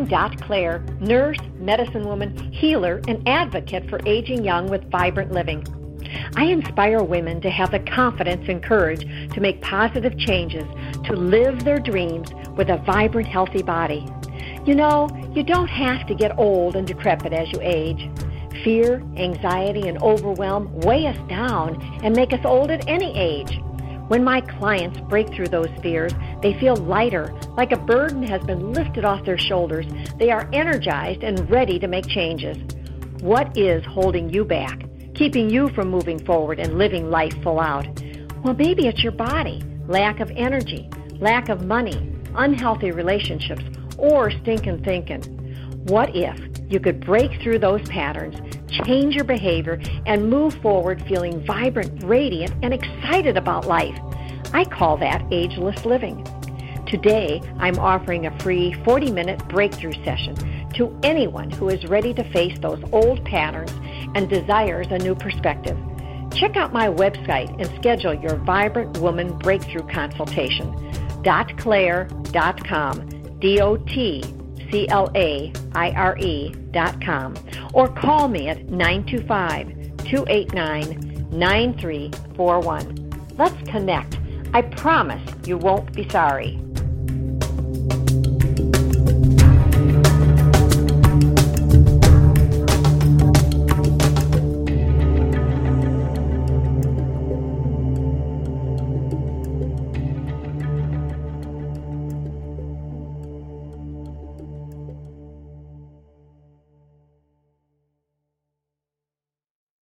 I'm Dot Claire, nurse, medicine woman, healer, and advocate for aging young with vibrant living. I inspire women to have the confidence and courage to make positive changes, to live their dreams with a vibrant, healthy body. You know, you don't have to get old and decrepit as you age. Fear, anxiety, and overwhelm weigh us down and make us old at any age. When my clients break through those fears, they feel lighter, like a burden has been lifted off their shoulders. They are energized and ready to make changes. What is holding you back, keeping you from moving forward and living life full out? Well, maybe it's your body, lack of energy, lack of money, unhealthy relationships, or stinking thinking. What if you could break through those patterns, change your behavior, and move forward feeling vibrant, radiant, and excited about life? I call that ageless living. Today, I'm offering a free 40-minute breakthrough session to anyone who is ready to face those old patterns and desires a new perspective. Check out my website and schedule your Vibrant Woman Breakthrough Consultation. DotClaire.com, DotClaire.com, or call me at 925-289-9341. Let's connect. I promise you won't be sorry.